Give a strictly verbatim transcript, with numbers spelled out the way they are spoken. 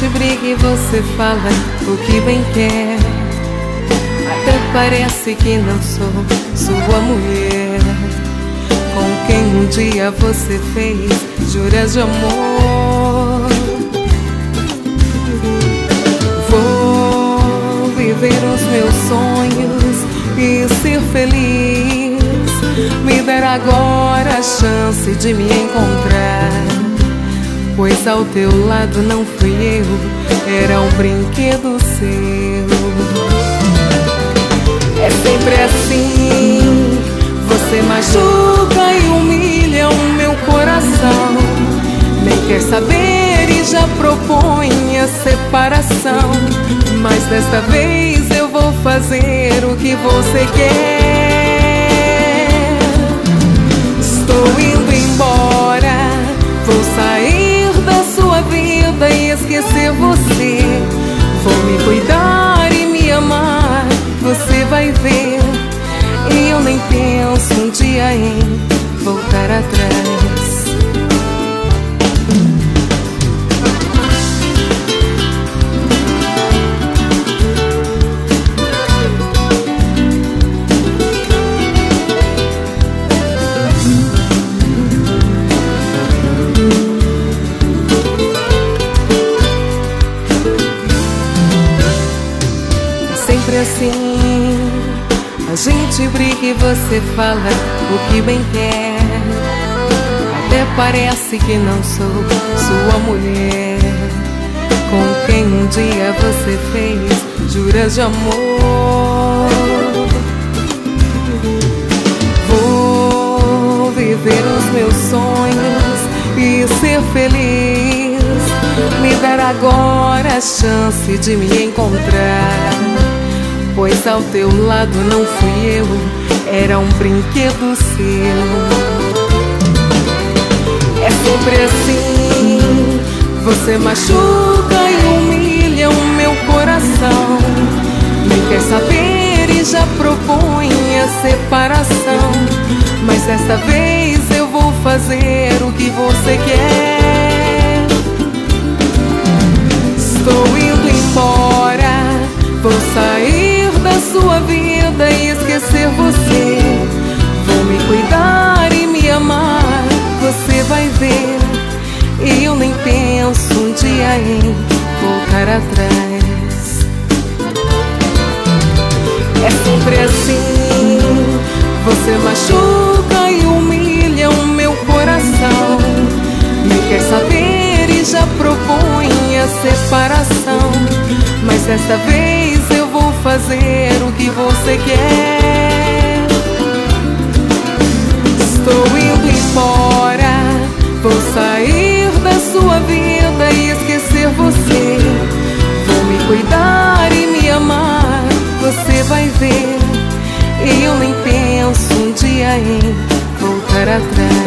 gente briga e você fala o que bem quer. Até parece que não sou sua mulher, com quem um dia você fez juras de amor. Vou viver os meus sonhos e ser feliz. Me dar agora a chance de me encontrar, pois ao teu lado não fui eu, era um brinquedo seu. É sempre assim, você machuca e humilha o meu coração. Nem quer saber e já propõe a separação. Mas desta vez eu vou fazer o que você quer. Estou indo embora, vou sair da sua vida e esquecer você. Vou me cuidar e me amar, você vai ver. E eu nem penso um dia em voltar atrás. Sempre assim, a gente briga e você fala o que bem quer. Até parece que não sou sua mulher, com quem um dia você fez juras de amor. Vou viver os meus sonhos e ser feliz. Me dar agora a chance de me encontrar, pois ao teu lado não fui eu, era um brinquedo seu. É sempre assim, você machuca e humilha o meu coração. Nem quer saber e já propõe a separação. Mas desta vez eu vou fazer o que você quer. Estou indo embora, vou sair da sua vida e esquecer você. Vou me cuidar e me amar, você vai ver. E eu nem penso um dia em voltar atrás. É sempre assim, você machuca e humilha o meu coração. Nem quer saber e já propõe a separação. Mas desta vez eu vou fazer o que você quer. Estou indo embora, vou sair da sua vida e esquecer você. Vou me cuidar e me amar, você vai ver. E eu nem penso um dia em voltar atrás.